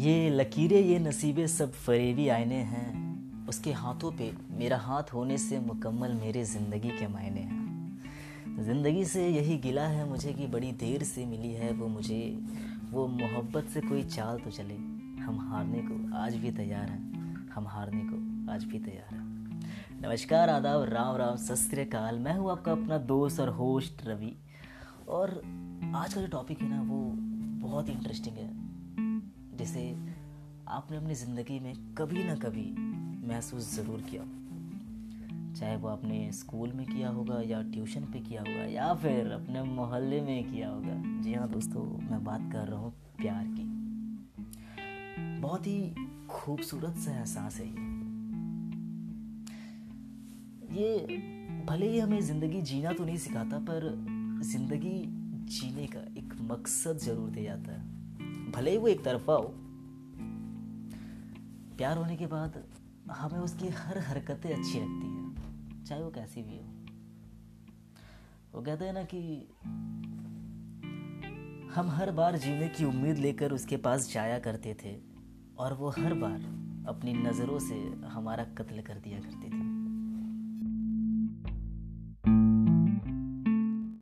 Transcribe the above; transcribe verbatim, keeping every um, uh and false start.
ये लकीरें ये नसीबे सब फरेबी आईने हैं। उसके हाथों पे मेरा हाथ होने से मुकम्मल मेरे ज़िंदगी के मायने हैं। ज़िंदगी से यही गिला है मुझे कि बड़ी देर से मिली है वो मुझे। वो मोहब्बत से कोई चाल तो चले, हम हारने को आज भी तैयार हैं। हम हारने को आज भी तैयार हैं। नमस्कार, आदाब, राम राम, सत श्री अकाल। मैं हूँ आपका अपना दोस्त और होस्ट रवि। और आज का जो टॉपिक है ना वो बहुत इंटरेस्टिंग है, जिसे आपने अपनी ज़िंदगी में कभी ना कभी महसूस ज़रूर किया, चाहे वो आपने स्कूल में किया होगा या ट्यूशन पे किया होगा या फिर अपने मोहल्ले में किया होगा। जी हाँ दोस्तों, मैं बात कर रहा हूँ प्यार की। बहुत ही खूबसूरत सा एहसास है ये ये भले ही हमें ज़िंदगी जीना तो नहीं सिखाता, पर ज़िंदगी जीने का एक मकसद ज़रूर दे जाता है, भले ही वो एक तरफा हो। प्यार होने के बाद हमें उसकी हर हरकतें अच्छी लगती हैं, चाहे वो कैसी भी हो। वो कहते हैं ना कि हम हर बार जीने की उम्मीद लेकर उसके पास जाया करते थे और वो हर बार अपनी नज़रों से हमारा कत्ल कर दिया करते थे।